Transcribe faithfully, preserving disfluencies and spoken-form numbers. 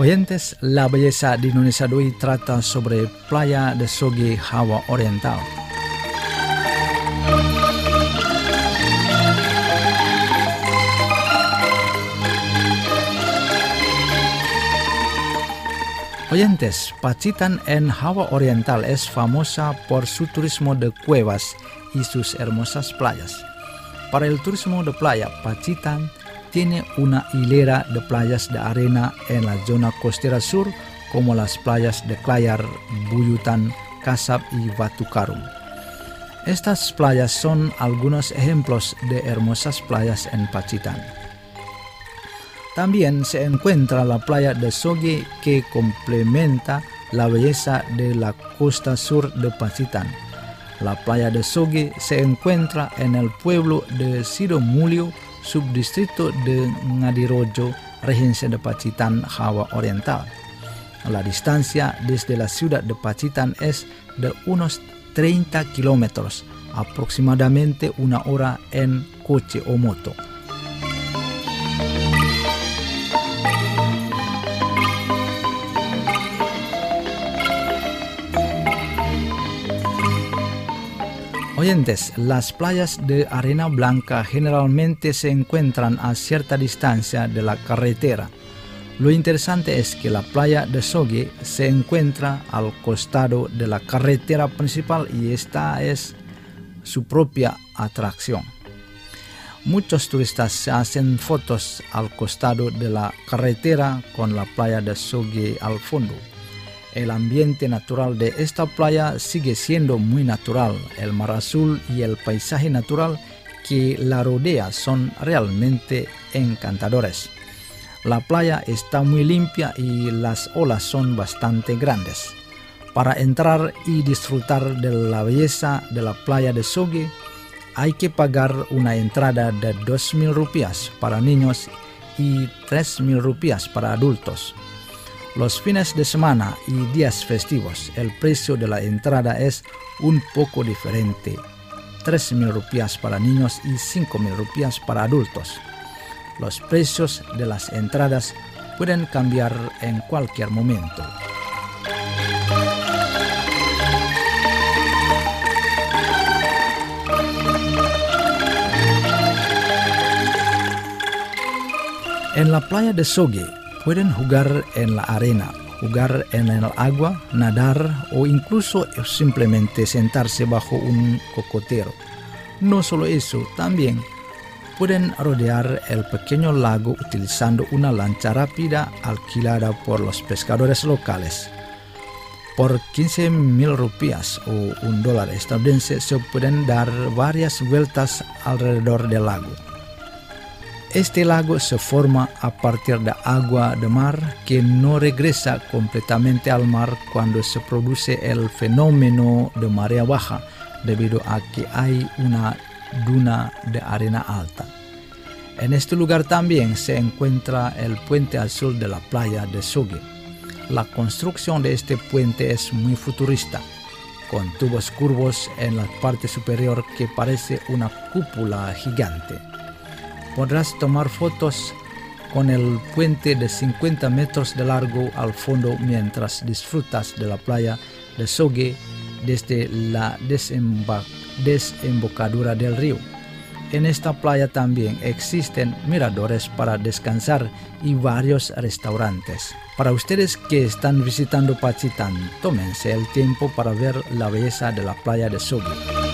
Oyentes, la belleza de Indonesia de hoy trata sobre Playa de Soge, Java Oriental. Oyentes, Pacitan en Java Oriental es famosa por su turismo de cuevas y sus hermosas playas. Para el turismo de playa, Pacitan tiene una hilera de playas de arena en la zona costera sur, como las playas de Klayar, Buyutan, Kasab y Batukarum. Estas playas son algunos ejemplos de hermosas playas en Pacitan. También se encuentra la playa de Soge, que complementa la belleza de la costa sur de Pacitan. La playa de Soge se encuentra en el pueblo de Sidomulyo, subdistrito de Ngadirojo, regencia de Pacitan, Java Oriental. La distancia desde la ciudad de Pacitan es de unos treinta kilómetros, aproximadamente una hora en coche o moto. Oyentes, las playas de arena blanca generalmente se encuentran a cierta distancia de la carretera. Lo interesante es que la playa de Soge se encuentra al costado de la carretera principal y esta es su propia atracción. Muchos turistas se hacen fotos al costado de la carretera con la playa de Soge al fondo. El ambiente natural de esta playa sigue siendo muy natural. El mar azul y el paisaje natural que la rodea son realmente encantadores. La playa está muy limpia y las olas son bastante grandes. Para entrar y disfrutar de la belleza de la playa de Soge, hay que pagar una entrada de dos mil rupias para niños y tres mil rupias para adultos. Los fines de semana y días festivos, el precio de la entrada es un poco diferente, tres mil rupias para niños y cinco mil rupias para adultos. Los precios de las entradas pueden cambiar en cualquier momento. En la playa de Soge pueden jugar en la arena, jugar en el agua, nadar o incluso simplemente sentarse bajo un cocotero. No solo eso, también pueden rodear el pequeño lago utilizando una lancha rápida alquilada por los pescadores locales. Por quince mil rupias o un dólar estadounidense se pueden dar varias vueltas alrededor del lago. Este lago se forma a partir de agua de mar que no regresa completamente al mar cuando se produce el fenómeno de marea baja, debido a que hay una duna de arena alta. En este lugar también se encuentra el puente al sur de la playa de Soge. La construcción de este puente es muy futurista, con tubos curvos en la parte superior que parece una cúpula gigante. Podrás tomar fotos con el puente de cincuenta metros de largo al fondo mientras disfrutas de la playa de Soge desde la desemba- desembocadura del río. En esta playa también existen miradores para descansar y varios restaurantes. Para ustedes que están visitando Pacitan, tómense el tiempo para ver la belleza de la playa de Soge.